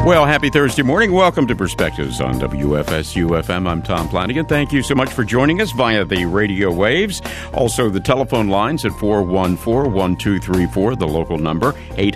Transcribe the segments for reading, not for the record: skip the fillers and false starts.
Well, happy Thursday morning. Welcome to Perspectives on WFSU-FM. I'm Tom Flanagan. Thank you so much for joining us via the radio waves. Also, the telephone lines at 414-1234, the local number,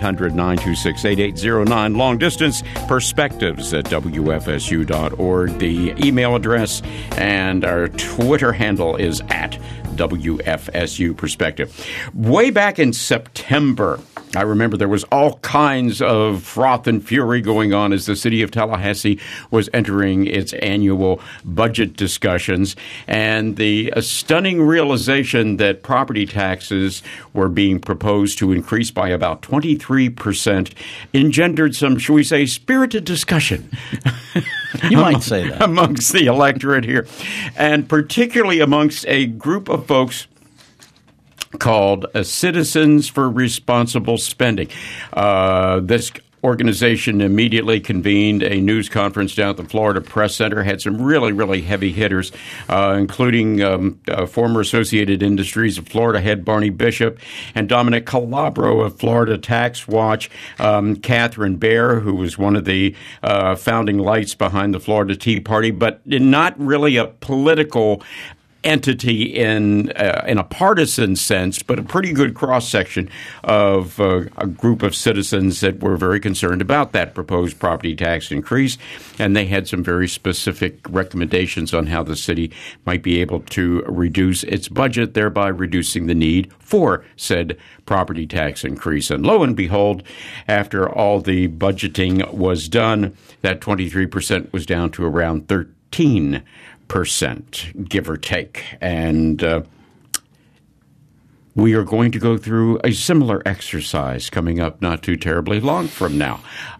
800-926-8809. Long distance, perspectives at WFSU.org. The email address and our Twitter handle is at WFSU Perspective. Way back in September, I remember there was all kinds of froth and fury going on as the city of Tallahassee was entering its annual budget discussions, and the stunning realization that property taxes were being proposed to increase by about 23% engendered some, shall we say, spirited discussion. You might say that. Amongst the electorate here, and particularly amongst a group of folks called Citizens for Responsible Spending. This organization immediately convened a news conference down at the Florida Press Center, had some really, really heavy hitters, including former Associated Industries of Florida head Barney Bishop and Dominic Calabro of Florida Tax Watch, Catherine Bear, who was one of the founding lights behind the Florida Tea Party, but not really a political entity in a partisan sense, but a pretty good cross-section of a group of citizens that were very concerned about that proposed property tax increase, and they had some very specific recommendations on how the city might be able to reduce its budget, thereby reducing the need for said property tax increase. And lo and behold, after all the budgeting was done, that 23% was down to around 13%, give or take. And we are going to go through a similar exercise coming up not too terribly long from now.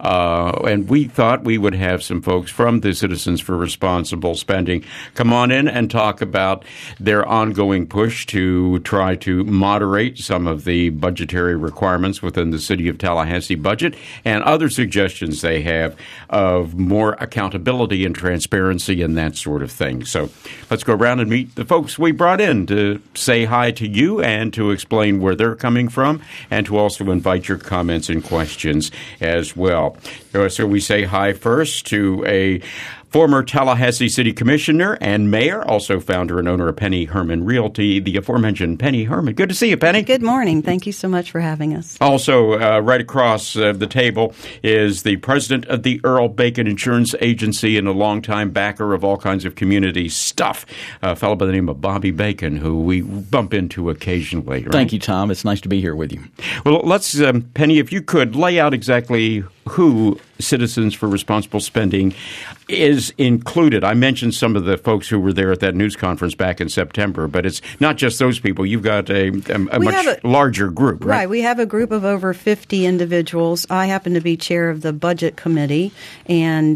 And we thought we would have some folks from the Citizens for Responsible Spending come on in and talk about their ongoing push to try to moderate some of the budgetary requirements within the City of Tallahassee budget and other suggestions they have of more accountability and transparency and that sort of thing. So let's go around and meet the folks we brought in to say hi to you and to explain where they're coming from, and to also invite your comments and questions as well. So we say hi first to a former Tallahassee City Commissioner and Mayor, also founder and owner of Penny Herman Realty, the aforementioned Penny Herman. Good to see you, Penny. Good morning. Thank you so much for having us. Also, right across the table is the president of the Earl Bacon Insurance Agency and a longtime backer of all kinds of community stuff, a fellow by the name of Bobby Bacon, who we bump into occasionally. Right? Thank you, Tom. It's nice to be here with you. Well, let's, Penny, if you could lay out exactly who Citizens for Responsible Spending is included. I mentioned some of the folks who were there at that news conference back in September, but it's not just those people. You've got a much larger group, right? Right. We have a group of over 50 individuals. I happen to be chair of the budget committee, and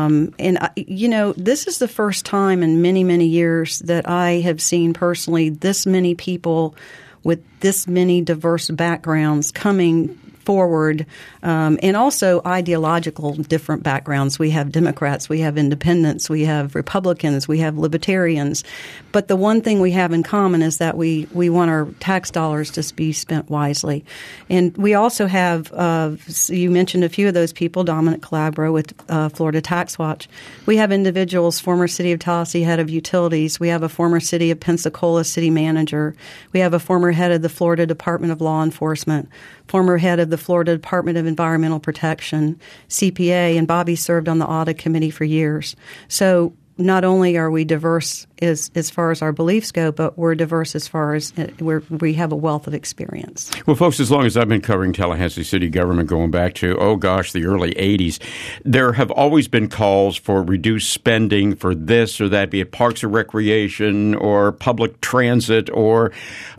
you know, this is the first time in many, many years that I have seen personally this many people with this many diverse backgrounds coming forward, and also ideological different backgrounds. We have Democrats, we have independents, we have Republicans, we have libertarians. But the one thing we have in common is that we want our tax dollars to be spent wisely. And we also have, you mentioned a few of those people, Dominic Calabro with Florida Tax Watch. We have individuals, former City of Tallahassee head of utilities. We have a former City of Pensacola city manager. We have a former head of the Florida Department of Law Enforcement, former head of the Florida Department of Environmental Protection, CPA, and Bobby served on the audit committee for years. So not only are we diverse as far as our beliefs go, but we're diverse as far as we have a wealth of experience. Well, folks, as long as I've been covering Tallahassee city government going back to, the early 80s, there have always been calls for reduced spending for this or that, be it parks or recreation or public transit or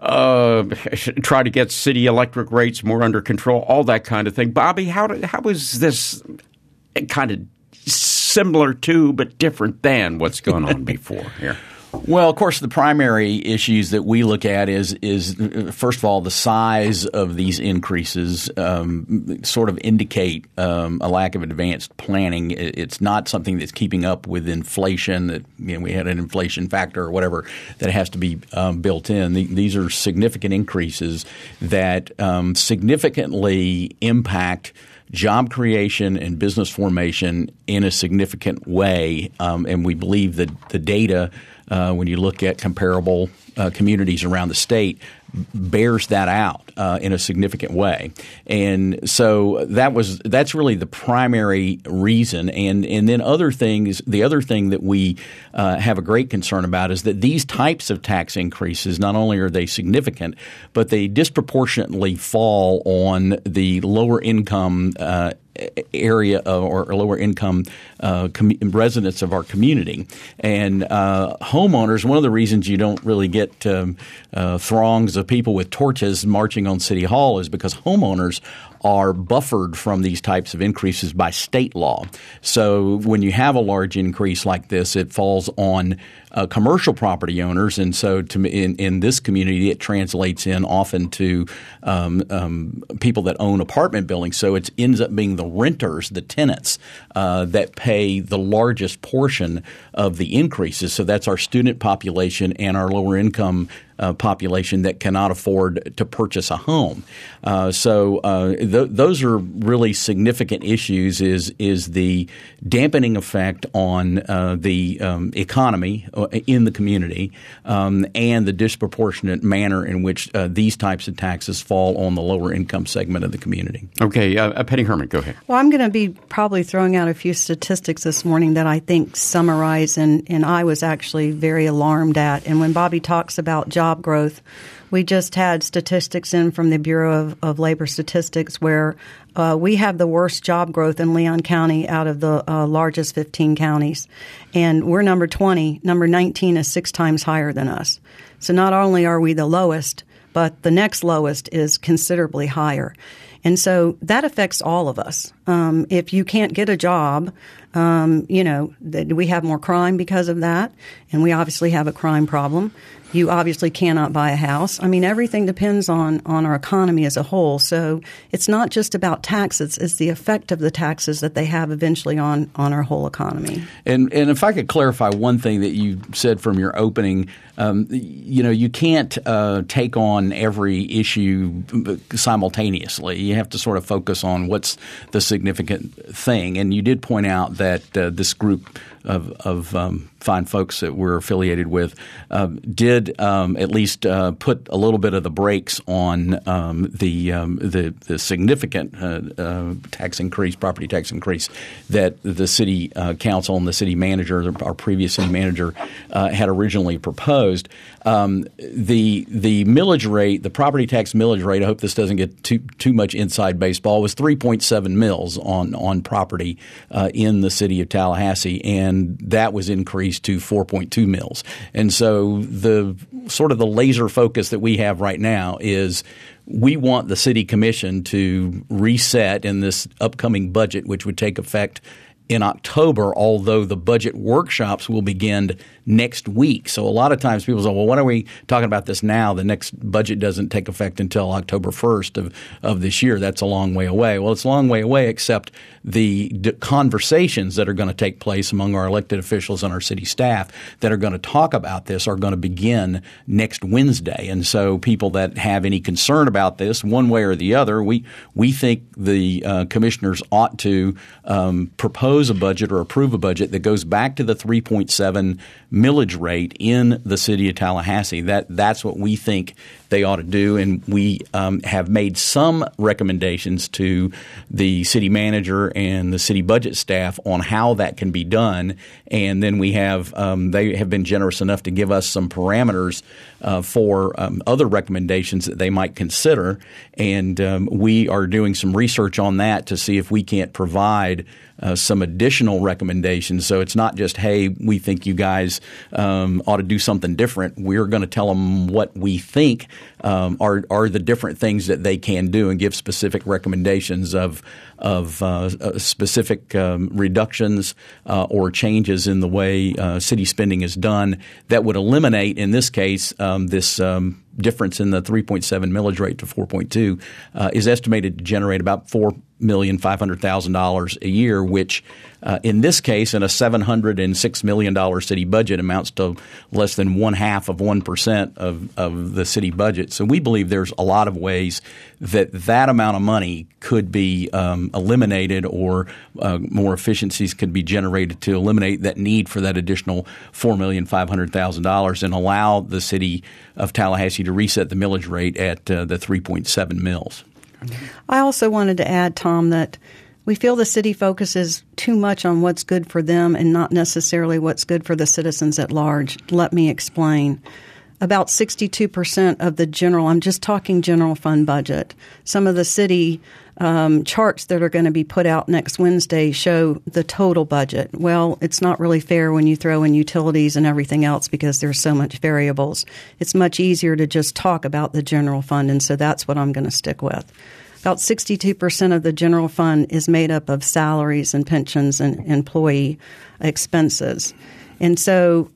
try to get city electric rates more under control, all that kind of thing. Bobby, how is this kind of similar to but different than what's gone on before here? Well, of course, the primary issues that we look at is first of all, the size of these increases sort of indicate a lack of advanced planning. It's not something that's keeping up with inflation. That we had an inflation factor or whatever that has to be built in. These are significant increases that significantly impact job creation and business formation in a significant way. And we believe that the data, when you look at comparable communities around the state, bears that out in a significant way. And so that's really the primary reason. And then the other thing that we have a great concern about is that these types of tax increases, not only are they significant, but they disproportionately fall on the lower income area or lower income residents of our community. And homeowners, one of the reasons you don't really get throngs of people with torches marching on City Hall is because homeowners are buffered from these types of increases by state law. So when you have a large increase like this, it falls on commercial property owners, and so in this community, it translates in often to people that own apartment buildings. So it ends up being the renters, the tenants, that pay the largest portion of the increases. So that's our student population and our lower income population that cannot afford to purchase a home. Those are really significant issues. Is the dampening effect on the economy in the community and the disproportionate manner in which these types of taxes fall on the lower income segment of the community. Okay, Penny Herman, go ahead. Well, I'm going to be probably throwing out a few statistics this morning that I think summarize and I was actually very alarmed at. And when Bobby talks about job growth, we just had statistics in from the Bureau of Labor Statistics where we have the worst job growth in Leon County out of the largest 15 counties. And we're number 20. Number 19 is 6 times higher than us. So not only are we the lowest, but the next lowest is considerably higher. And so that affects all of us. If you can't get a job, we have more crime because of that. And we obviously have a crime problem. You obviously cannot buy a house. I mean, everything depends on our economy as a whole. So it's not just about taxes. It's the effect of the taxes that they have eventually on our whole economy. And if I could clarify one thing that you said from your opening, you can't take on every issue simultaneously. You have to sort of focus on what's the significant thing. And you did point out that this group of fine folks that we're affiliated with did at least put a little bit of the brakes on the significant property tax increase that the city council and the city manager, our previous city manager, had originally proposed. The millage rate, the property tax millage rate, I hope this doesn't get too much inside baseball, was 3.7 mils on property in the city of Tallahassee, and that was increased to 4.2 mils. And so the sort of the laser focus that we have right now is we want the city commission to reset in this upcoming budget, which would take effect in October, although the budget workshops will begin next week. So a lot of times people say, well, why are we talking about this now? The next budget doesn't take effect until October 1st of this year. That's a long way away. Well, it's a long way away, except the conversations that are going to take place among our elected officials and our city staff that are going to talk about this are going to begin next Wednesday. And so people that have any concern about this one way or the other, we think the commissioners ought to propose a budget or approve a budget that goes back to the 3.7 millage rate in the city of Tallahassee. That's what we think they ought to do, and we have made some recommendations to the city manager and the city budget staff on how that can be done. And then we have they have been generous enough to give us some parameters for other recommendations that they might consider, and we are doing some research on that to see if we can't provide some additional recommendations. So it's not just, hey, we think you guys ought to do something different. We're going to tell them what we think are the different things that they can do and give specific recommendations of specific reductions or changes in the way city spending is done that would eliminate, in this case, this difference in the 3.7 millage rate to 4.2 is estimated to generate about $4,500,000 a year, which in this case, in a $706 million city budget, amounts to less than 0.5% of the city budget. budget. So we believe there's a lot of ways that amount of money could be eliminated, or more efficiencies could be generated to eliminate that need for that additional $4,500,000 and allow the city of Tallahassee to reset the millage rate at the 3.7 mils. I also wanted to add, Tom, that we feel the city focuses too much on what's good for them and not necessarily what's good for the citizens at large. Let me explain. About 62% of the I'm just talking general fund budget. Some of the city charts that are going to be put out next Wednesday show the total budget. Well, it's not really fair when you throw in utilities and everything else because there's so much variables. It's much easier to just talk about the general fund, and so that's what I'm going to stick with. About 62% of the general fund is made up of salaries and pensions and employee expenses. And so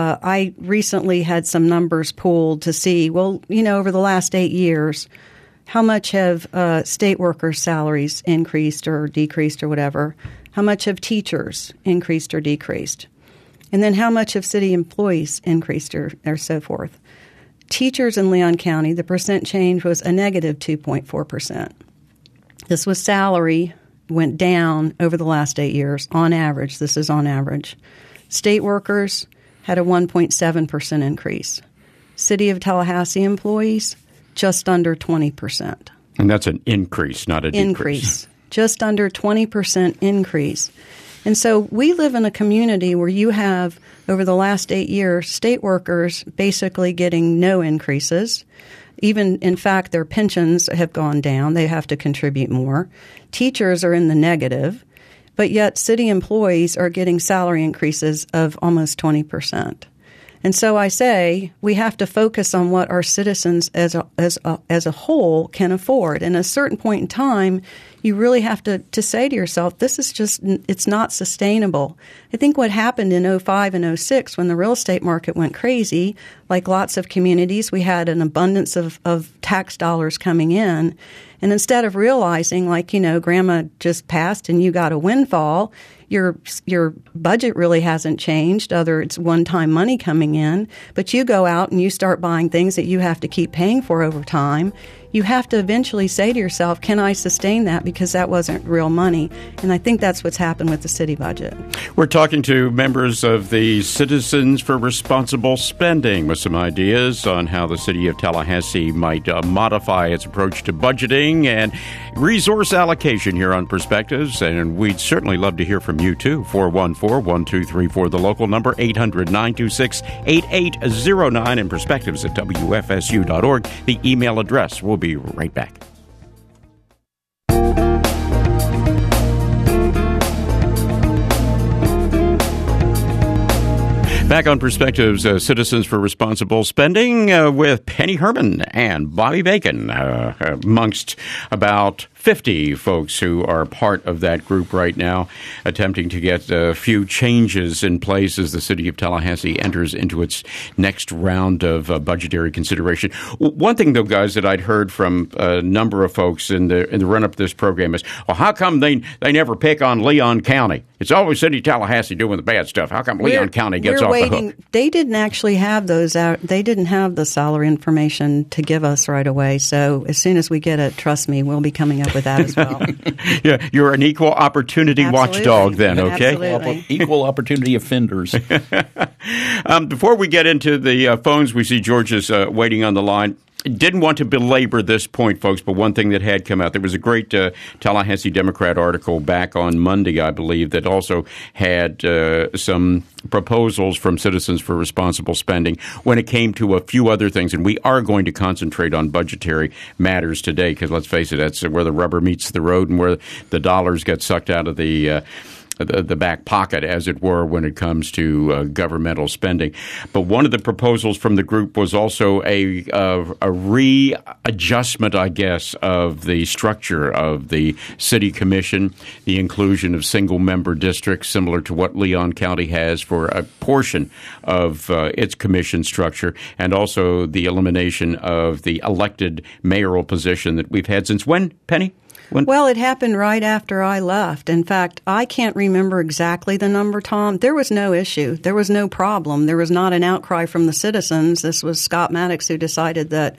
I recently had some numbers pulled to see, over the last 8 years, how much have state workers' salaries increased or decreased or whatever? How much have teachers increased or decreased? And then how much have city employees increased or so forth? Teachers in Leon County, the percent change was a negative 2.4%. This was salary, went down over the last 8 years on average. This is on average. State workers had a 1.7% increase. City of Tallahassee employees, just under 20%. And that's an increase, not a decrease. Just under 20% increase. And so we live in a community where you have, over the last 8 years, state workers basically getting no increases. Even, in fact, their pensions have gone down. They have to contribute more. Teachers are in the negative. But yet city employees are getting salary increases of almost 20%. And so I say we have to focus on what our citizens as a whole can afford. And at a certain point in time, you really have to say to yourself, it's not sustainable. I think what happened in 2005 and 2006 when the real estate market went crazy, like lots of communities, we had an abundance of tax dollars coming in. And instead of realizing, grandma just passed and you got a windfall, your budget really hasn't changed, other it's one-time money coming in, but you go out and you start buying things that you have to keep paying for over time. You have to eventually say to yourself, can I sustain that? Because that wasn't real money. And I think that's what's happened with the city budget. We're talking to members of the Citizens for Responsible Spending with some ideas on how the city of Tallahassee might modify its approach to budgeting and resource allocation here on Perspectives. And we'd certainly love to hear from you, too. 414-1234, the local number, 800-926-8809, and perspectives at WFSU.org. The email address. We'll be right back. Back on Perspectives, Citizens for Responsible Spending with Penny Herman and Bobby Bacon, amongst about 50 folks who are part of that group right now, attempting to get a few changes in place as the city of Tallahassee enters into its next round of budgetary consideration. One thing, though, guys, that I'd heard from a number of folks in the run-up to this program is, well, how come they never pick on Leon County? It's always City of Tallahassee doing the bad stuff. How come Leon County gets off the hook? They didn't actually have those out. They didn't have the salary information to give us right away. So as soon as we get it, trust me, we'll be coming up with that as well. Yeah, you're an equal opportunity watchdog then, okay? Absolutely. Equal opportunity offenders. Before we get into the phones, we see George is waiting on the line. Didn't want to belabor this point, folks, but one thing that had come out, there was a great Tallahassee Democrat article back on Monday, I believe, that also had some proposals from Citizens for Responsible Spending when it came to a few other things. And we are going to concentrate on budgetary matters today because, let's face it, that's where the rubber meets the road and where the dollars get sucked out of the back pocket, as it were, when it comes to governmental spending. But one of the proposals from the group was also a readjustment, I guess, of the structure of the city commission, the inclusion of single-member districts, similar to what Leon County has for a portion of its commission structure, and also the elimination of the elected mayoral position that we've had since when, Penny? Well, it happened right after I left. In fact, I can't remember exactly the number, Tom. There was no issue. There was no problem. There was not an outcry from the citizens. This was Scott Maddox who decided that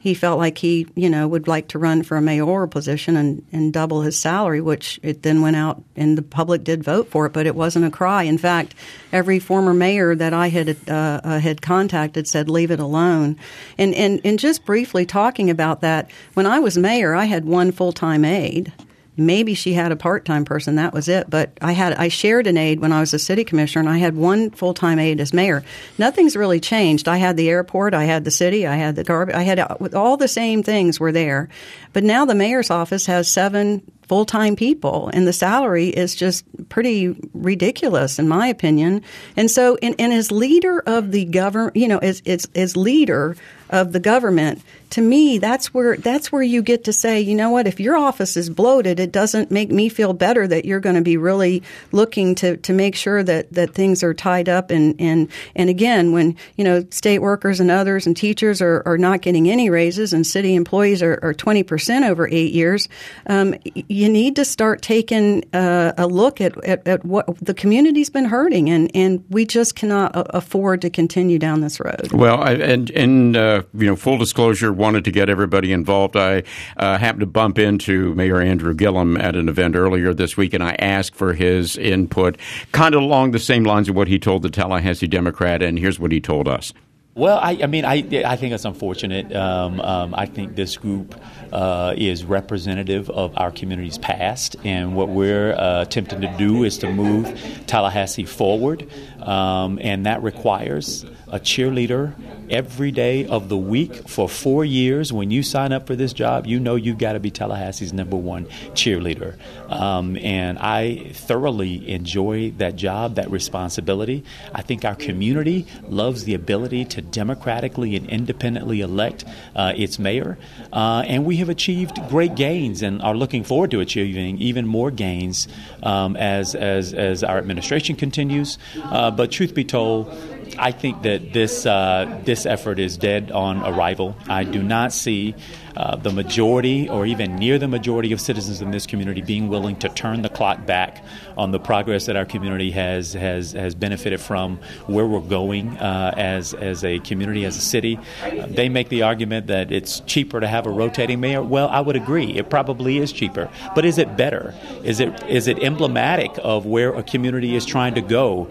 he felt like he, would like to run for a mayoral position and double his salary, which it then went out and the public did vote for it, but it wasn't a cry. In fact, every former mayor that I had contacted said, leave it alone. And just briefly talking about that, when I was mayor, I had one full-time aide. Maybe she had a part-time person. That was it. But I shared an aide when I was a city commissioner, and I had one full-time aide as mayor. Nothing's really changed. I had the airport, I had the city, I had the garbage, I had all the same things were there. But now the mayor's office has 7 full-time people, and the salary is just pretty ridiculous, in my opinion. And so, and as leader of the government, as leader of the government, to me, that's where you get to say, you know what, if your office is bloated, it doesn't make me feel better that you're going to be really looking to make sure that things are tied up. And again, when, state workers and others and teachers are not getting any raises and city employees are 20% over 8 years, you need to start taking a look at what the community's been hurting, and we just cannot afford to continue down this road. Well, full disclosure, wanted to get everybody involved. I happened to bump into Mayor Andrew Gillum at an event earlier this week, and I asked for his input, kind of along the same lines of what he told the Tallahassee Democrat, and here's what he told us. Well, I think it's unfortunate. I think this group is representative of our community's past, and what we're attempting to do is to move Tallahassee forward, and that requires a cheerleader every day of the week for 4 years. When you sign up for this job, you've got to be Tallahassee's #1 cheerleader. And I thoroughly enjoy that job, that responsibility. I think our community loves the ability to democratically and independently elect its mayor. And we have achieved great gains and are looking forward to achieving even more gains as our administration continues. But truth be told, I think that this effort is dead on arrival. I do not see the majority or even near the majority of citizens in this community being willing to turn the clock back on the progress that our community has benefited from, where we're going as a community, as a city. They make the argument that it's cheaper to have a rotating mayor. Well, I would agree. It probably is cheaper. But is it better? Is it emblematic of where a community is trying to go?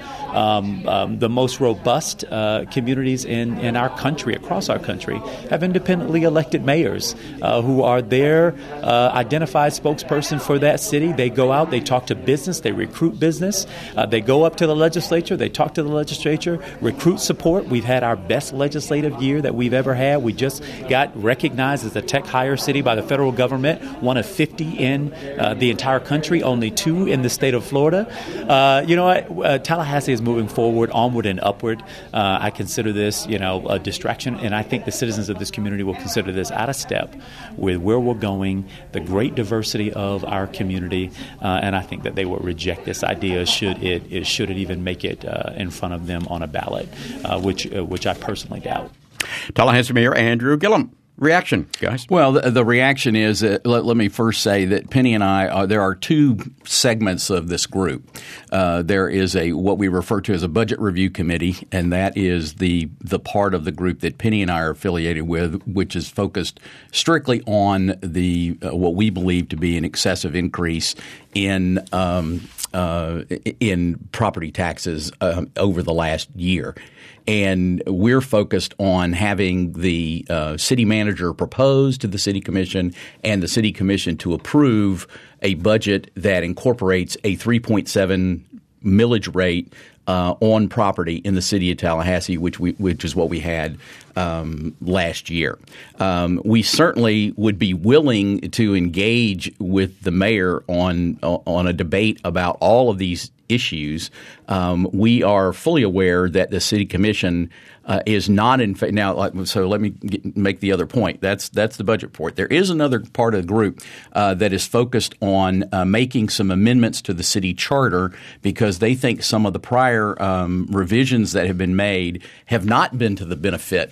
The most robust communities in our country, across our country, have independently elected mayors who are their identified spokesperson for that city. They go out, they talk to business, they recruit business. They go up to the legislature, they talk to the legislature, recruit support. We've had our best legislative year that we've ever had. We just got recognized as a tech hire city by the federal government, one of 50 in the entire country, only 2 in the state of Florida. Tallahassee is moving forward, onward and upward. I consider this, a distraction, and I think the citizens of this community will consider this out of step with where we're going, the great diversity of our community, and I think that they will reject this idea should it even make it in front of them on a ballot, which I personally doubt. Tallahassee Mayor Andrew Gillum. Reaction, guys? Well, the reaction is let me first say that Penny and I there are 2 segments of this group. There is what we refer to as a budget review committee, and that is the part of the group that Penny and I are affiliated with, which is focused strictly on the what we believe to be an excessive increase in property taxes over the last year. And we're focused on having the city manager propose to the city commission and the city commission to approve a budget that incorporates a 3.7 millage rate on property in the city of Tallahassee, which is what we had last year. We certainly would be willing to engage with the mayor on a debate about all of these issues. We are fully aware that the city commission is not in – now, so let me make the other point. That's the budget report. There is another part of the group that is focused on making some amendments to the city charter because they think some of the prior revisions that have been made have not been to the benefit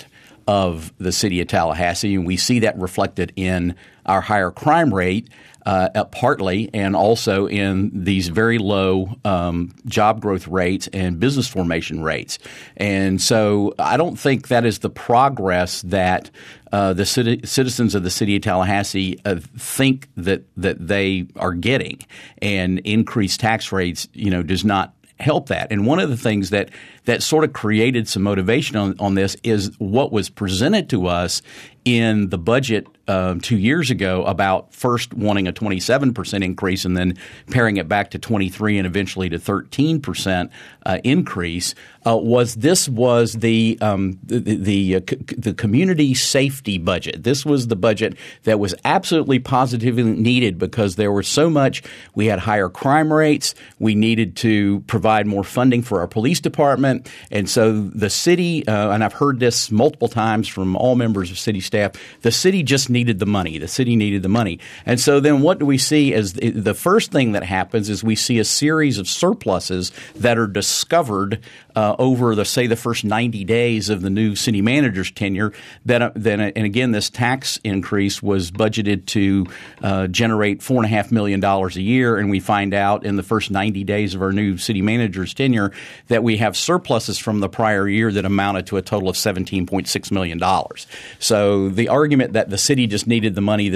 of the city of Tallahassee, and we see that reflected in our higher crime rate, partly, and also in these very low job growth rates and business formation rates. And so I don't think that is the progress that the citizens of the city of Tallahassee think that they are getting. And increased tax rates, does not help that. And one of the things that sort of created some motivation on this is what was presented to us in the budget 2 years ago about first wanting a 27% increase and then paring it back to 23 and eventually to 13% increase was the community safety budget. This was the budget that was absolutely positively needed because there was so much. We had higher crime rates. We needed to provide more funding for our police department. And so the city, and I've heard this multiple times from all members of city staff, the city just needed the money. The city needed the money. And so then what do we see as the first thing that happens is we see a series of surpluses that are discovered over the first 90 days of the new city manager's tenure. And again, this tax increase was budgeted to generate $4.5 million a year, and we find out in the first 90 days of our new city manager's tenure that we have surpluses from the prior year that amounted to a total of $17.6 million. So the argument that the city just needed the money,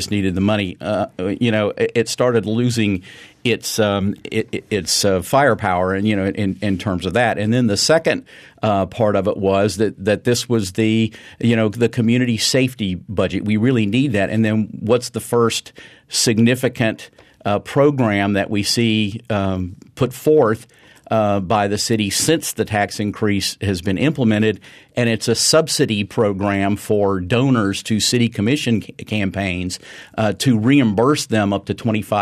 it started losing its firepower, and in terms of that. And then the second part of it was that this was the community safety budget. We really need that. And then what's the first significant program that we see put forth by the city since the tax increase has been implemented? And it's a subsidy program for donors to city commission campaigns to reimburse them up to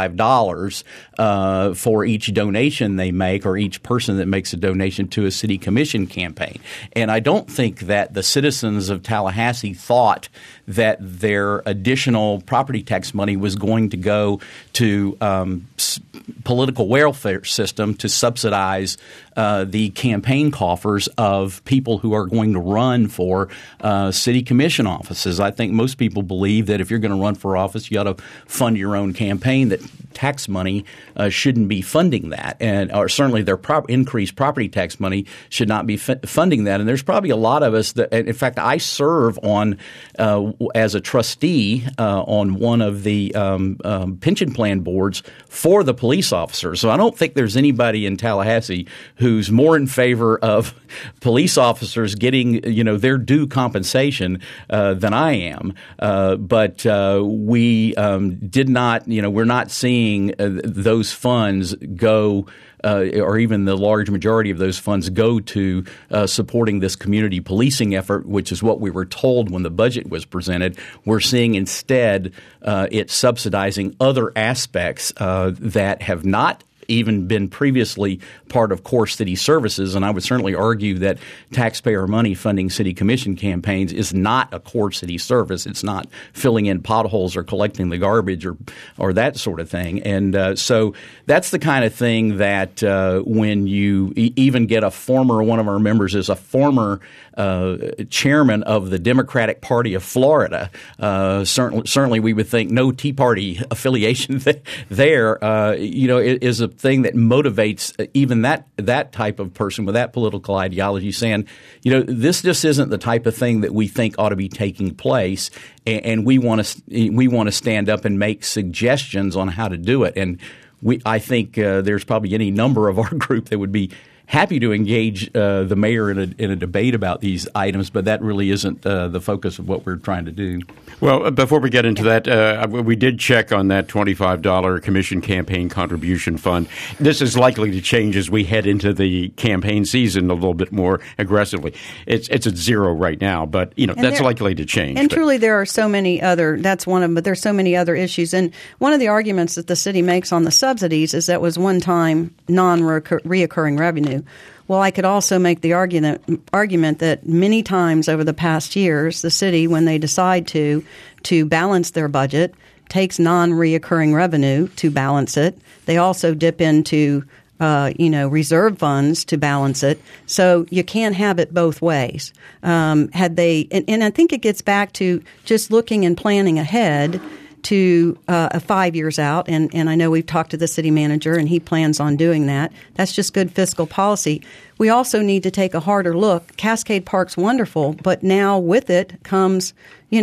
$25 for each donation they make, or each person that makes a donation to a city commission campaign. And I don't think that the citizens of Tallahassee thought that their additional property tax money was going to go to political welfare system to subsidize the campaign coffers of people who are going to run for city commission offices. I think most people believe that if you're going to run for office, you ought to fund your own campaign, that tax money shouldn't be funding that. Or certainly their increased property tax money should not be funding that. And there's probably a lot of us that – in fact, I serve on as a trustee on one of the pension plan boards for the police officers. So I don't think there's anybody in Tallahassee who's more in favor of police officers getting their due compensation than I am. But we did not we're not seeing those funds go or even the large majority of those funds go to supporting this community policing effort, which is what we were told when the budget was presented. We're seeing instead it subsidizing other aspects that have not even been previously part of core city services. And I would certainly argue that taxpayer money funding city commission campaigns is not a core city service. It's not filling in potholes or collecting the garbage or that sort of thing. And so that's the kind of thing that when you even get one of our members is a former chairman of the Democratic Party of Florida, certainly we would think no Tea Party affiliation there, is a thing that motivates even that type of person with that political ideology, saying, this just isn't the type of thing that we think ought to be taking place, and we want to stand up and make suggestions on how to do it. And I think there's probably any number of our group that would be happy to engage the mayor in a debate about these items, but that really isn't the focus of what we're trying to do. Well, before we get into that, we did check on that $25 commission campaign contribution fund. This is likely to change as we head into the campaign season a little bit more aggressively. It's at zero right now, but that's likely to change. And truly, there are so many other. That's one of them, but there's so many other issues. And one of the arguments that the city makes on the subsidies is that was one-time, non-reoccurring revenue. Well, I could also make the argument that many times over the past years, the city, when they decide to balance their budget, takes non-reoccurring revenue to balance it. They also dip into reserve funds to balance it. So you can't have it both ways. And I think it gets back to just looking and planning ahead to 5 years out. And I know we've talked to the city manager, and he plans on doing that. That's just good fiscal policy. We also need to take a harder look. Cascade Park's wonderful, but now with it comes,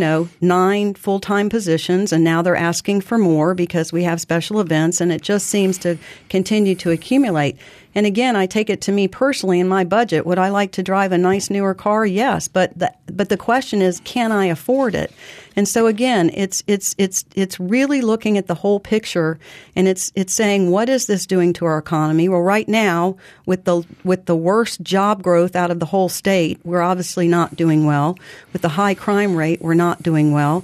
9 full-time positions, and now they're asking for more because we have special events, and it just seems to continue to accumulate. And again, I take it to me personally in my budget. Would I like to drive a nice newer car? Yes, but the question is, can I afford it? And so again, it's really looking at the whole picture, and it's saying, what is this doing to our economy? Well, right now, with the worst job growth out of the whole state, we're obviously not doing well. With the high crime rate, we're not doing well.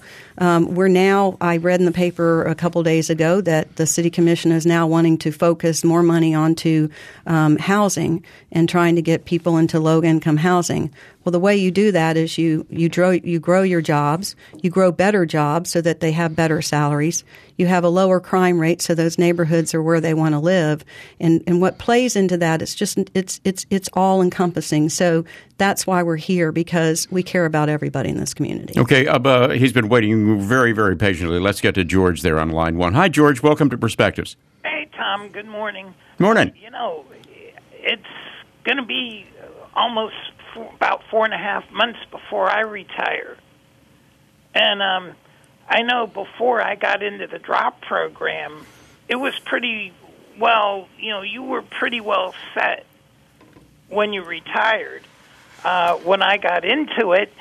I read in the paper a couple days ago that the city commission is now wanting to focus more money onto housing and trying to get people into low-income housing. Well, the way you do that is you grow your jobs, you grow better jobs so that they have better salaries. You have a lower crime rate, so those neighborhoods are where they want to live. And what plays into that, it's all encompassing. So that's why we're here, because we care about everybody in this community. Okay, he's been waiting very, very patiently. Let's get to George there on line 1. Hi, George. Welcome to Perspectives. Hey, Tom. Good morning. Morning. It's going to be almost about 4.5 months before I retire. And I know before I got into the drop program, it was pretty well, you were pretty well set when you retired. When I got into it,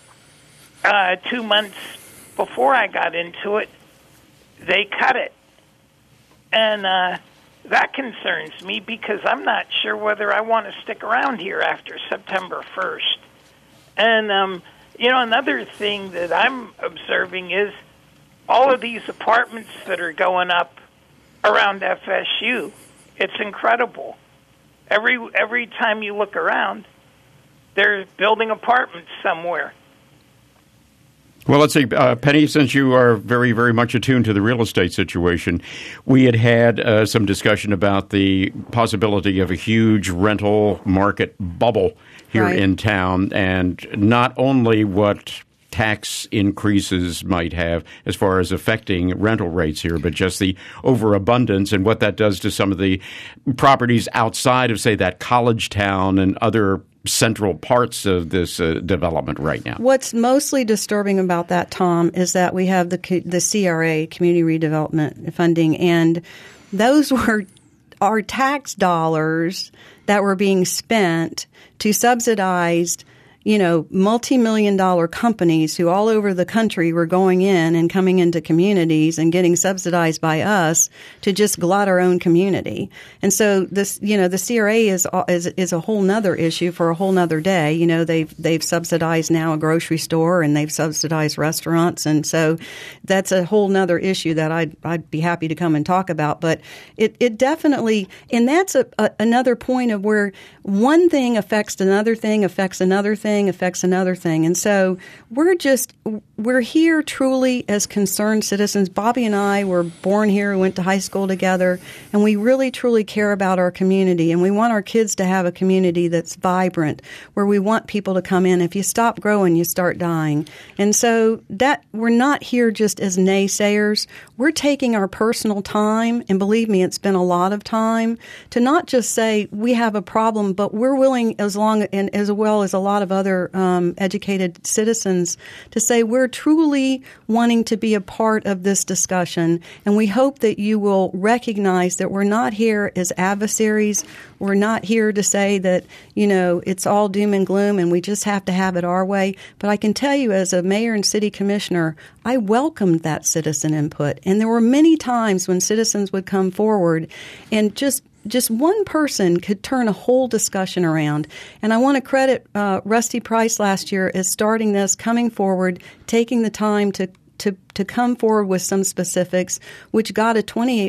2 months before I got into it, they cut it. And that concerns me because I'm not sure whether I want to stick around here after September 1st. And, another thing that I'm observing is all of these apartments that are going up around FSU. It's incredible. Every time you look around, they're building apartments somewhere. Well, let's see, Penny, since you are very, very much attuned to the real estate situation, we had some discussion about the possibility of a huge rental market bubble here in town, and not only what tax increases might have as far as affecting rental rates here, but just the overabundance and what that does to some of the properties outside of, say, that college town and other central parts of this development right now. What's mostly disturbing about that, Tom, is that we have the CRA, Community Redevelopment Funding, and those were our tax dollars that were being spent to subsidize multi-million-dollar companies who all over the country were going in and coming into communities and getting subsidized by us to just glut our own community. And so this, the CRA is a whole nother issue for a whole nother day. They've subsidized now a grocery store, and they've subsidized restaurants, and so that's a whole nother issue that I'd be happy to come and talk about. But it definitely, and that's another point of where one thing affects another thing, affects another thing. Affects another thing. And so we're here truly as concerned citizens. Bobby and I were born here, we went to high school together, and we really truly care about our community, and we want our kids to have a community that's vibrant, where we want people to come in. If you stop growing, you start dying. And so that we're not here just as naysayers. We're taking our personal time, and believe me, it's been a lot of time, to not just say we have a problem, but we're willing, as well as a lot of other educated citizens, to say we're truly wanting to be a part of this discussion. And we hope that you will recognize that we're not here as adversaries. We're not here to say that, it's all doom and gloom and we just have to have it our way. But I can tell you, as a mayor and city commissioner, I welcomed that citizen input. And there were many times when citizens would come forward and just one person could turn a whole discussion around. And I want to credit Rusty Price last year as starting this, coming forward, taking the time to come forward with some specifics, which got a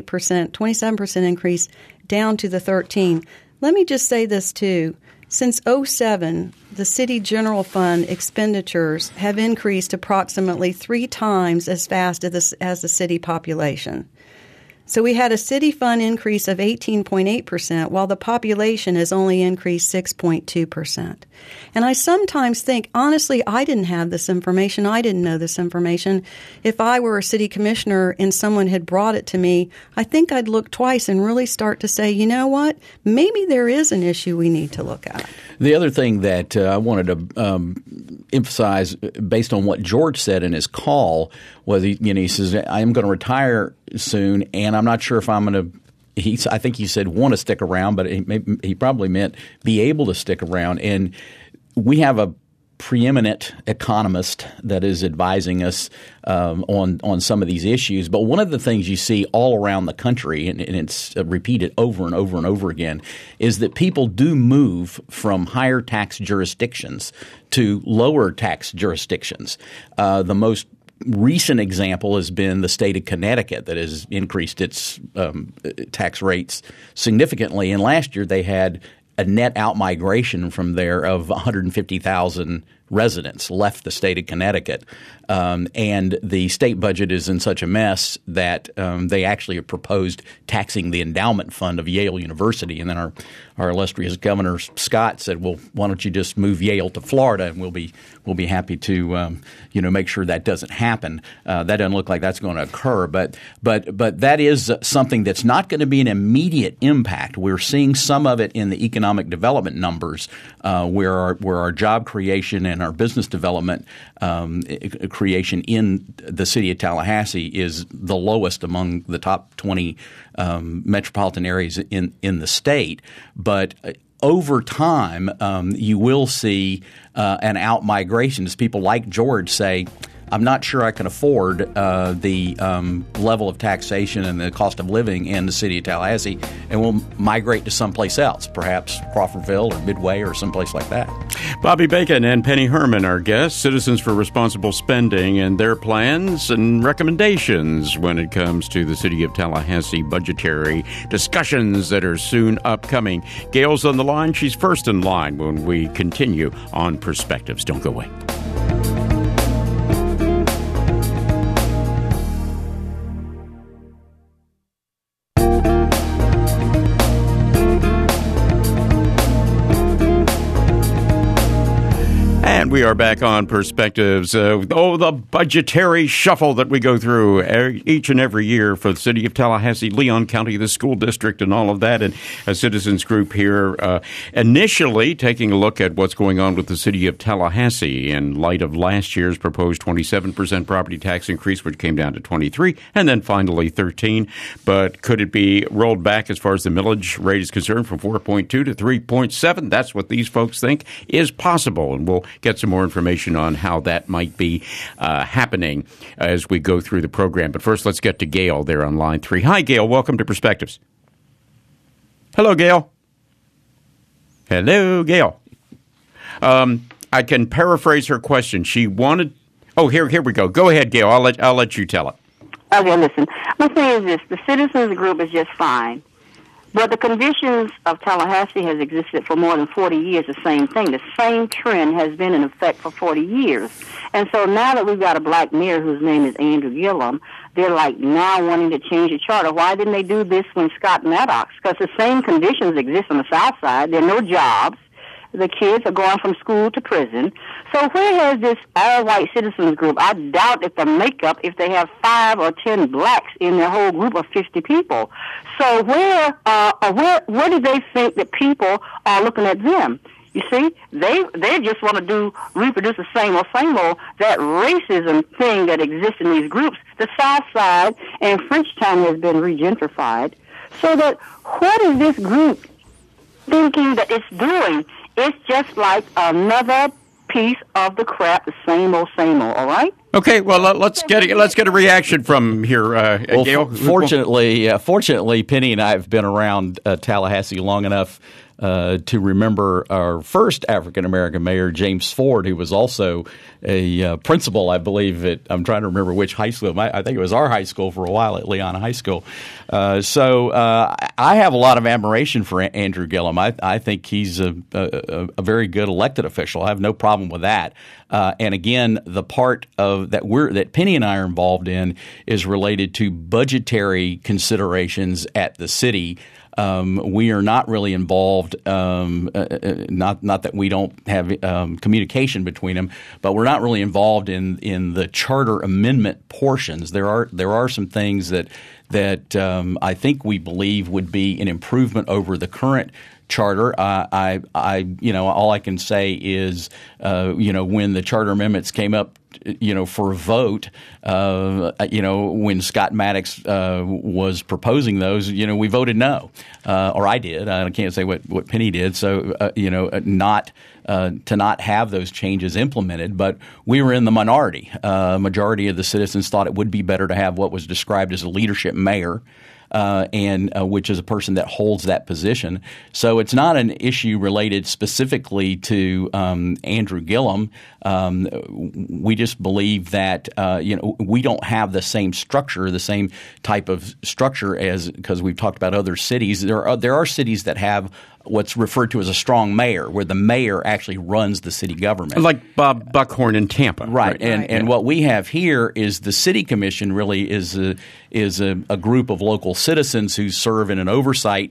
27% increase down to the 13%. Let me just say this, too. Since 2007, the city general fund expenditures have increased approximately 3 times as fast as the city population. So we had a city fund increase of 18.8%, while the population has only increased 6.2%. And I sometimes think, honestly, I didn't have this information. I didn't know this information. If I were a city commissioner and someone had brought it to me, I think I'd look twice and really start to say, you know what, maybe there is an issue we need to look at. The other thing that I wanted to emphasize, based on what George said in his call, was he says, I am going to retire soon, and I'm not sure if I'm going to I think he said want to stick around, but he probably meant be able to stick around. And we have a preeminent economist that is advising us on some of these issues. But one of the things you see all around the country, and it's repeated over and over and over again, is that people do move from higher tax jurisdictions to lower tax jurisdictions. The most recent example has been the state of Connecticut that has increased its tax rates significantly. And last year they had a net outmigration from there of 150,000 residents left the state of Connecticut. And the state budget is in such a mess that they actually have proposed taxing the endowment fund of Yale University. And then our illustrious Governor Scott said, well, why don't you just move Yale to Florida, and we'll be happy to make sure that doesn't happen. That doesn't look like that's going to occur. But that is something that's not going to be an immediate impact. We're seeing some of it in the economic development numbers where our job creation and our business development creation in the city of Tallahassee is the lowest among the top 20 metropolitan areas in the state. But over time, you will see an outmigration as people like George say, I'm not sure I can afford the level of taxation and the cost of living in the city of Tallahassee, and we'll migrate to someplace else, perhaps Crawfordville or Midway or someplace like that. Bobby Bacon and Penny Herman, our guests, Citizens for Responsible Spending, and their plans and recommendations when it comes to the city of Tallahassee budgetary discussions that are soon upcoming. Gail's on the line. She's first in line when we continue on Perspectives. Don't go away. And we are back on Perspectives. The budgetary shuffle that we go through each and every year for the city of Tallahassee, Leon County, the school district, and all of that. And a citizens group here initially taking a look at what's going on with the city of Tallahassee in light of last year's proposed 27% property tax increase, which came down to 23, and then finally 13. But could it be rolled back as far as the millage rate is concerned from 4.2 to 3.7? That's what these folks think is possible. And we'll get some more information on how that might be happening as we go through the program. But first, let's get to Gail there on line 3. Hi, Gail. Welcome to Perspectives. Hello, Gail. Hello, Gail. I can paraphrase her question. She wanted. Oh, here we go. Go ahead, Gail. I'll let you tell it. Okay, listen. My thing is this: the citizens group is just fine. But the conditions of Tallahassee has existed for more than 40 years, the same thing. The same trend has been in effect for 40 years. And so now that we've got a black mayor whose name is Andrew Gillum, they're like now wanting to change the charter. Why didn't they do this when Scott Maddox? Because the same conditions exist on the south side. There are no jobs. The kids are going from school to prison. So where has this Our White Citizens group? I doubt if the makeup, if they have 5 or 10 blacks in their whole group of 50 people. So where do they think that people are looking at them? You see, they just want to reproduce the same old, that racism thing that exists in these groups. The South Side and Frenchtown has been regentrified. So that what is this group thinking that it's doing? It's just like another piece of the crap, the same old, all right? Okay, well, let's get a reaction from here, Gail. Fortunately, Penny and I have been around Tallahassee long enough to remember our first African-American mayor, James Ford, who was also a principal, I believe, I'm trying to remember which high school. I think it was our high school for a while at Leon High School. So I have a lot of admiration for Andrew Gillum. I think he's a very good elected official. I have no problem with that. And again, the part of that Penny and I are involved in is related to budgetary considerations at the city. We are not really involved. Not that we don't have communication between them, but we're not really involved in the charter amendment portions. There are some things that I think we believe would be an improvement over the current charter. All I can say is, when the charter amendments came up, for a vote, when Scott Maddox was proposing those, we voted no, or I did. I can't say what Penny did. So, not to not have those changes implemented, but we were in the minority. Majority of the citizens thought it would be better to have what was described as a leadership mayor. Which is a person that holds that position. So it's not an issue related specifically to Andrew Gillum. We just believe that we don't have the same structure, the same type of structure because we've talked about other cities. There are cities that have what's referred to as a strong mayor, where the mayor actually runs the city government. Like Bob Buckhorn in Tampa. Right. And what we have here is the city commission really is a group of local citizens who serve in an oversight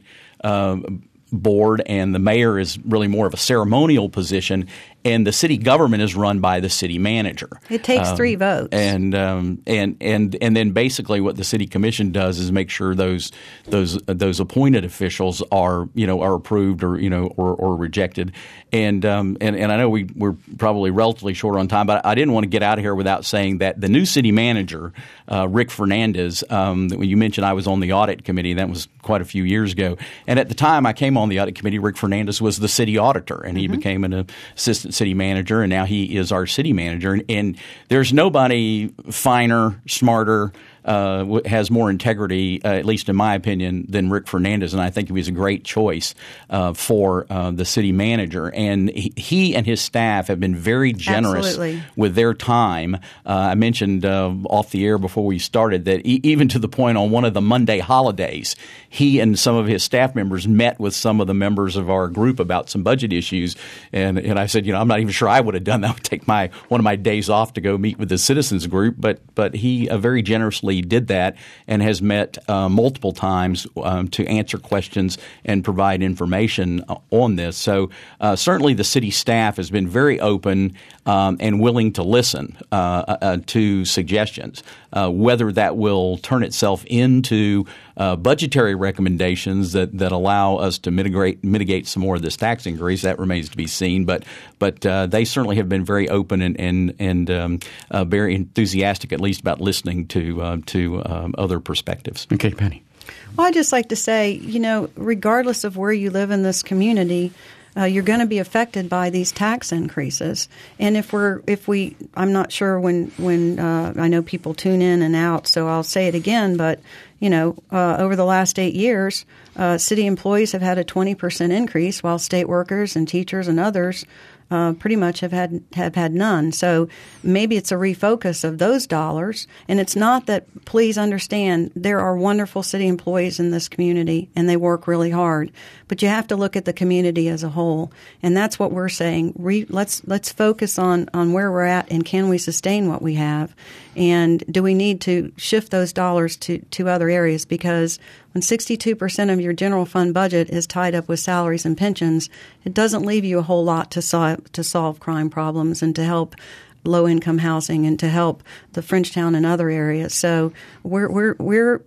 board, and the mayor is really more of a ceremonial position, and the city government is run by the city manager. It takes 3 votes. And then basically what the city commission does is make sure those appointed officials are approved or rejected. And I know we're probably relatively short on time, but I didn't want to get out of here without saying that the new city manager, Rick Fernandez, you mentioned I was on the audit committee. That was quite a few years ago. And at the time I came on the audit committee, Rick Fernandez was the city auditor, and he became an assistant city manager, and now he is our city manager. And there's nobody finer, smarter, has more integrity, at least in my opinion, than Rick Fernandez, and I think he was a great choice for the city manager. And he and his staff have been very generous with their time. I mentioned off the air before we started that even to the point on one of the Monday holidays, he and some of his staff members met with some of the members of our group about some budget issues. And I said, I'm not even sure I would have done that. I would take one of my days off to go meet with the citizens group, but he very generously did that and has met multiple times to answer questions and provide information on this. So certainly the city staff has been very open and willing to listen to suggestions. Whether that will turn itself into budgetary recommendations that allow us to mitigate some more of this tax increase, that remains to be seen. But they certainly have been very open and very enthusiastic, at least about listening to other perspectives. Okay, Penny. Well, I'd just like to say, regardless of where you live in this community, you're going to be affected by these tax increases. And I'm not sure when I know people tune in and out, so I'll say it again, but over the last 8 years, city employees have had a 20% increase, while state workers and teachers and others pretty much have had none. So maybe it's a refocus of those dollars. And it's not that, please understand, there are wonderful city employees in this community and they work really hard. But you have to look at the community as a whole. And that's what we're saying. Let's focus on where we're at and can we sustain what we have? And do we need to shift those dollars to other areas? Because when 62% of your general fund budget is tied up with salaries and pensions, it doesn't leave you a whole lot to solve crime problems and to help low-income housing and to help the Frenchtown and other areas. So we're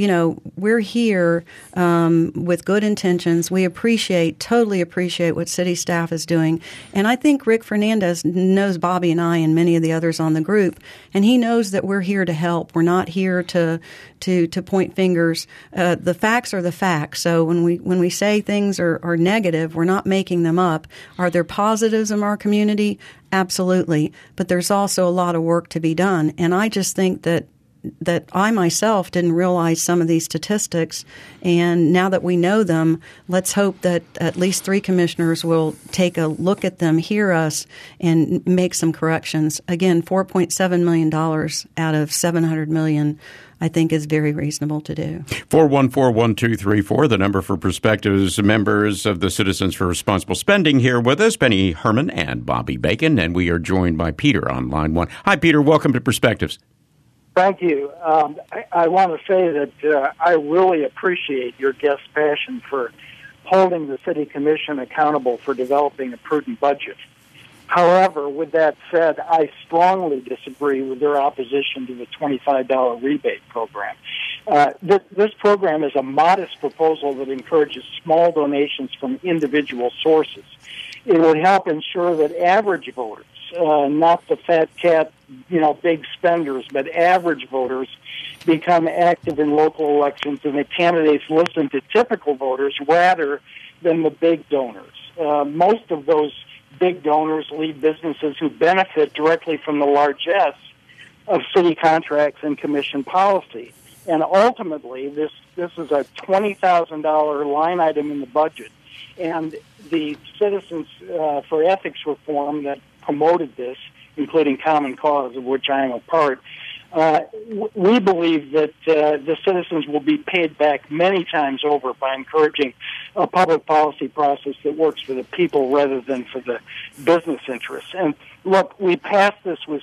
here with good intentions. We totally appreciate what city staff is doing. And I think Rick Fernandez knows Bobby and I and many of the others on the group, and he knows that we're here to help. We're not here to point fingers. The facts are the facts. So when we say things are negative, we're not making them up. Are there positives in our community? Absolutely. But there's also a lot of work to be done. And I just think that that I myself didn't realize some of these statistics. And now that we know them, let's hope that at least 3 commissioners will take a look at them, hear us, and make some corrections. Again, $4.7 million out of $700 million, I think, is very reasonable to do. 414-1234, the number for Perspectives, members of the Citizens for Responsible Spending here with us, Penny Herman and Bobby Bacon, and we are joined by Peter on line 1. Hi, Peter. Welcome to Perspectives. Thank you. I want to say that I really appreciate your guest's passion for holding the City Commission accountable for developing a prudent budget. However, with that said, I strongly disagree with their opposition to the $25 rebate program. This program is a modest proposal that encourages small donations from individual sources. It would help ensure that average voters, not the fat cat, big spenders, but average voters become active in local elections, and the candidates listen to typical voters rather than the big donors. Most of those big donors lead businesses who benefit directly from the largesse of city contracts and commission policy. And ultimately, this is a $20,000 line item in the budget. And the Citizens for Ethics Reform that promoted this, including Common Cause, of which I am a part, we believe that the citizens will be paid back many times over by encouraging a public policy process that works for the people rather than for the business interests. And look, we passed this with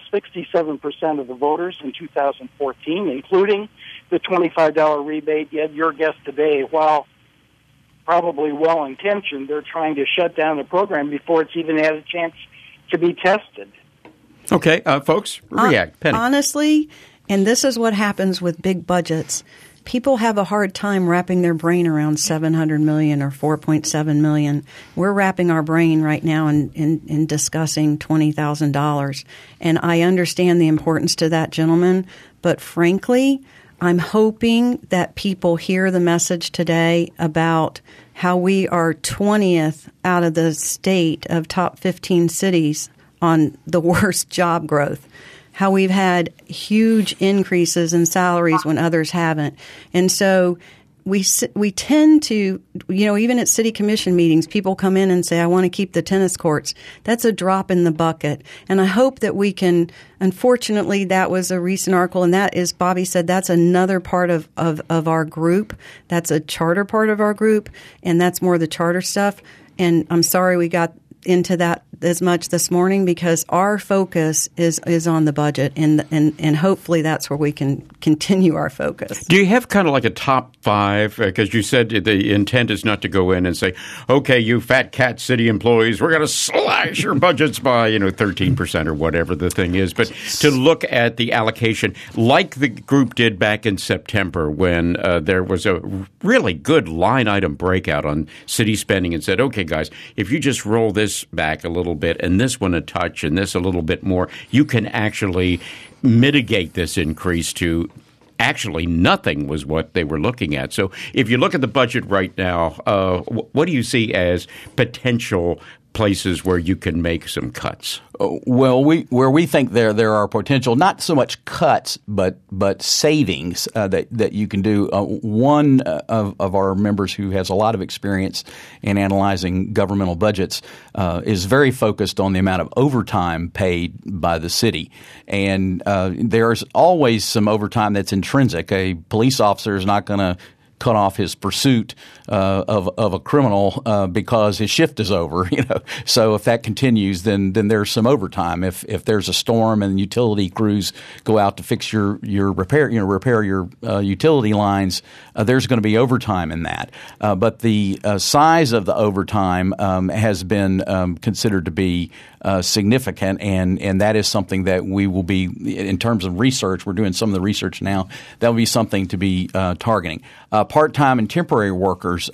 67% of the voters in 2014, including the $25 rebate. Yet your guest today, while probably well-intentioned, they're trying to shut down the program before it's even had a chance to be tested. Okay, folks, react. Penny. Honestly, and this is what happens with big budgets, people have a hard time wrapping their brain around $700 million or $4.7 million. We're wrapping our brain right now in discussing $20,000. And I understand the importance to that gentleman, but frankly, I'm hoping that people hear the message today about how we are 20th out of the state of top 15 cities on the worst job growth, how we've had huge increases in salaries when others haven't. And so we tend to, even at city commission meetings, people come in and say, I want to keep the tennis courts. That's a drop in the bucket. And I hope that we can, unfortunately, that was a recent article, and that is, Bobby said, that's another part of our group. That's a charter part of our group, and that's more the charter stuff. And I'm sorry we got into that as much this morning, because our focus is on the budget, and hopefully that's where we can continue our focus. Do you have kind of like a top 5? Because you said the intent is not to go in and say, okay, you fat cat city employees, we're going to slash your budgets by 13% or whatever the thing is, but to look at the allocation like the group did back in September when there was a really good line item breakout on city spending and said, okay, guys, if you just roll this back a little bit and this one a touch and this a little bit more, you can actually mitigate this increase to actually nothing was what they were looking at. So if you look at the budget right now, what do you see as potential places where you can make some cuts? Well, where we think there are potential, not so much cuts, but savings that you can do. One of our members who has a lot of experience in analyzing governmental budgets is very focused on the amount of overtime paid by the city, and there's always some overtime that's intrinsic. A police officer is not going to cut off his pursuit of a criminal because his shift is over. So if that continues, then there's some overtime. If there's a storm and utility crews go out to fix your repair your utility lines, there's going to be overtime in that. But the size of the overtime has been considered to be significant, and that is something that we will be, in terms of research, we're doing some of the research now, that will be something to be targeting. Part-time and temporary workers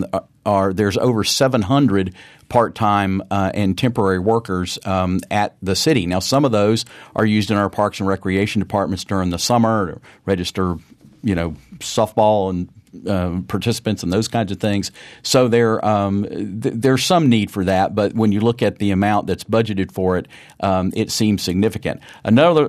there's over 700 part-time and temporary workers at the city. Now, some of those are used in our parks and recreation departments during the summer to register, softball and participants and those kinds of things. So there's some need for that, but when you look at the amount that's budgeted for it, it seems significant. Another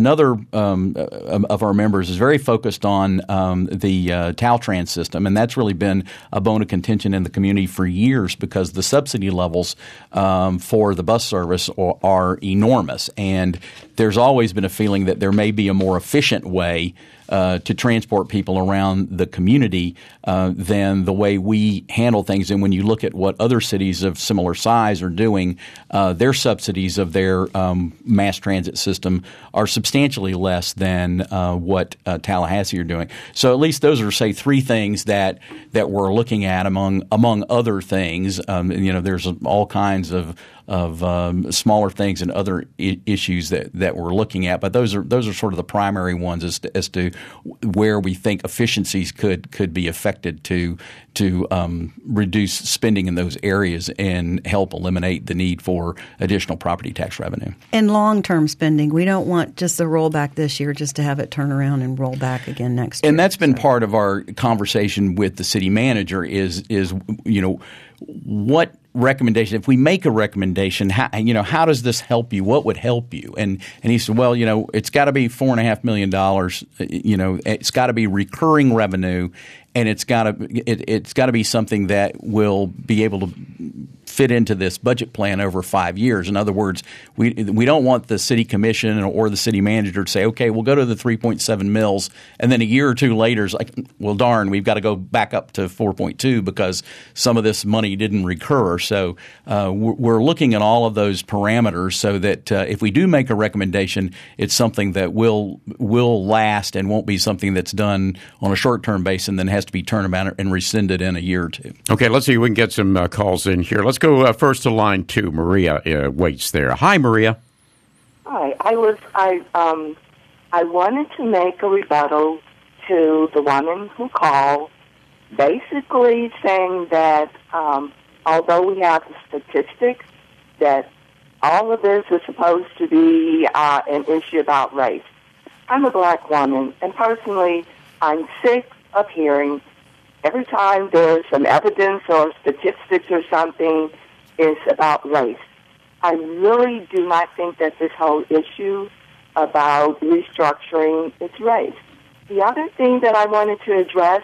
of our members is very focused on the Caltrans system, and that's really been a bone of contention in the community for years because the subsidy levels for the bus service are enormous, and there's always been a feeling that there may be a more efficient way to transport people around the community than the way we handle things. And when you look at what other cities of similar size are doing, their subsidies of their mass transit system are substantially less than what Tallahassee are doing. So at least those are, say, three things that we're looking at among other things. There's all kinds of smaller things and other issues that we're looking at, but those are sort of the primary ones as to where we think efficiencies could be affected to reduce spending in those areas and help eliminate the need for additional property tax revenue. And long-term spending, we don't want just the rollback this year just to have it turn around and roll back again next year. And that's been part of our conversation with the city manager is what recommendation, if we make a recommendation, how does this help you? What would help you? And he said, well, it's got to be $4.5 million. It's got to be recurring revenue, and it's got to be something that will be able to fit into this budget plan over 5 years. In other words, we don't want the city commission or the city manager to say, okay, we'll go to the 3.7 mils, and then a year or two later it's like, well, darn, we've got to go back up to 4.2 because some of this money didn't recur. So we're looking at all of those parameters so that if we do make a recommendation, it's something that will last and won't be something that's done on a short-term basis and then has to be turned around and rescinded in a year or two. Okay, let's see if we can get some calls in here. Let's go first to line 2. Maria waits there. Hi, Maria. Hi. I wanted to make a rebuttal to the woman who called, basically saying that although we have the statistics that all of this is supposed to be an issue about race. I'm a black woman, and personally, I'm sick of hearing every time there's some evidence or statistics or something is about race. I really do not think that this whole issue about restructuring is race. The other thing that I wanted to address,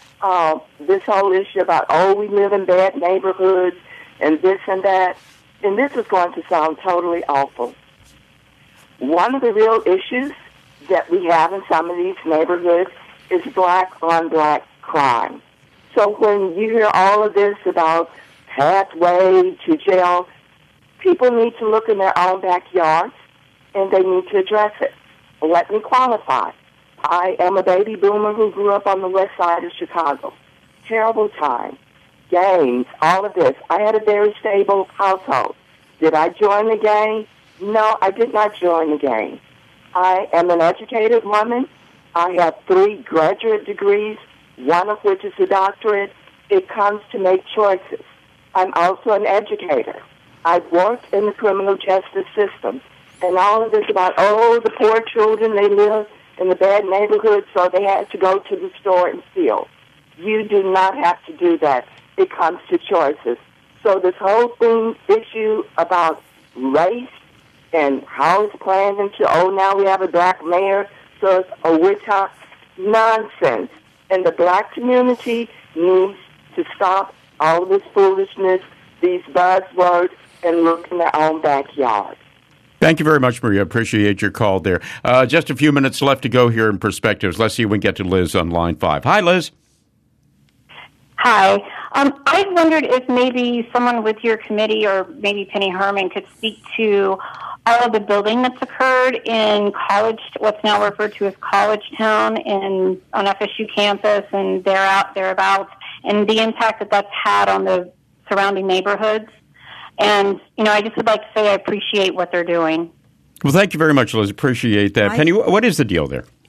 this whole issue about, we live in bad neighborhoods and this and that, and this is going to sound totally awful. One of the real issues that we have in some of these neighborhoods is black-on-black crime. So when you hear all of this about pathway to jail, people need to look in their own backyards, and they need to address it. Let me qualify. I am a baby boomer who grew up on the west side of Chicago. Terrible time. Gangs, all of this. I had a very stable household. Did I join the gang? No, I did not join the gang. I am an educated woman. I have 3 graduate degrees, one of which is a doctorate. It comes to make choices. I'm also an educator. I've worked in the criminal justice system. And all of this about, the poor children, they live in the bad neighborhood, so they had to go to the store and steal. You do not have to do that. It comes to choices. So this whole issue about race and how it's planned into, now we have a black mayor, so it's a witch hunt. Nonsense. And the black community needs to stop all this foolishness, these buzzwords, and look in their own backyard. Thank you very much, Maria. Appreciate your call there. Just a few minutes left to go here in Perspectives. Let's see if we can get to Liz on line 5. Hi, Liz. Hi. I wondered if maybe someone with your committee or maybe Penny Herman could speak to all of the building that's occurred in College, what's now referred to as College Town on FSU campus and thereabouts, and the impact that's had on the surrounding neighborhoods. And, I just would like to say I appreciate what they're doing. Well, thank you very much, Liz. Appreciate that. Penny, what is the deal there?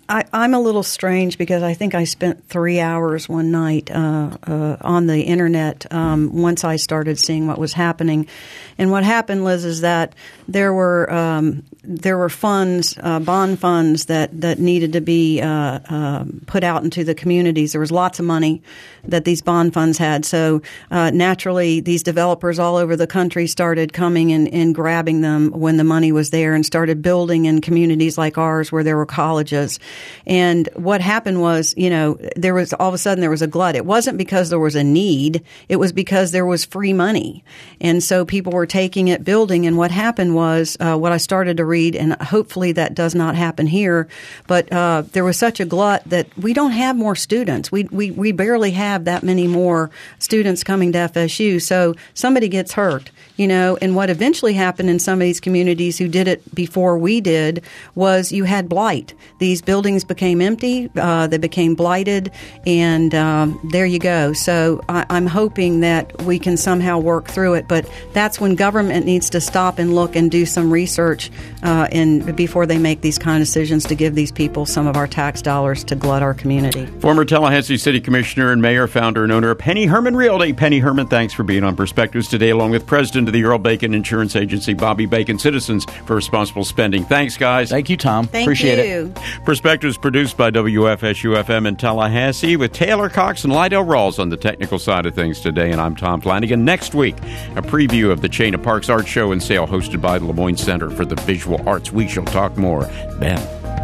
I'm a little strange because I think I spent 3 hours one night on the internet once I started seeing what was happening. And what happened, Liz, is that there were funds, bond funds that needed to be put out into the communities. There was lots of money that these bond funds had. So naturally, these developers all over the country started coming and grabbing them when the money was there and started building in communities like ours where there were colleges. And what happened was, there was all of a sudden there was a glut. It wasn't because there was a need. It was because there was free money. And so people were taking it, building. And what happened was what I started to read, and hopefully that does not happen here, but there was such a glut that we don't have more students. We barely have that many more students coming to FSU. So somebody gets hurt. And what eventually happened in some of these communities who did it before we did was you had blight. These buildings became empty, they became blighted, and there you go. So I'm hoping that we can somehow work through it, but that's when government needs to stop and look and do some research before they make these kind of decisions to give these people some of our tax dollars to glut our community. Former Tallahassee City Commissioner and Mayor, founder and owner of Penny Herman Realty. Penny Herman, thanks for being on Perspectives today, along with President of the Earl Bacon Insurance Agency, Bobby Bacon. Citizens for Responsible Spending. Thanks, guys. Thank you, Tom. Appreciate it. Perspectives produced by WFSU-FM in Tallahassee with Taylor Cox and Lydell Rawls on the technical side of things today, and I'm Tom Flanagan. Next week, a preview of the Chain of Parks Art Show and Sale hosted by the Lemoyne Center for the Visual Arts. We shall talk more then.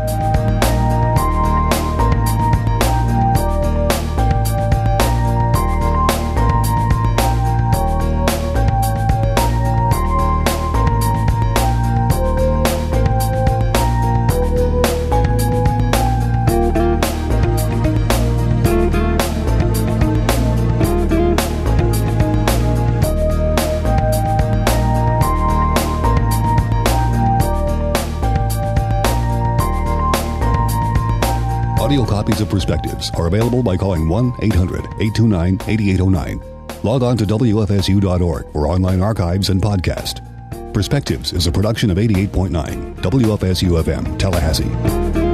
Audio copies of Perspectives are available by calling 1-800-829-8809. Log on to WFSU.org for online archives and podcast. Perspectives is a production of 88.9 WFSU-FM Tallahassee.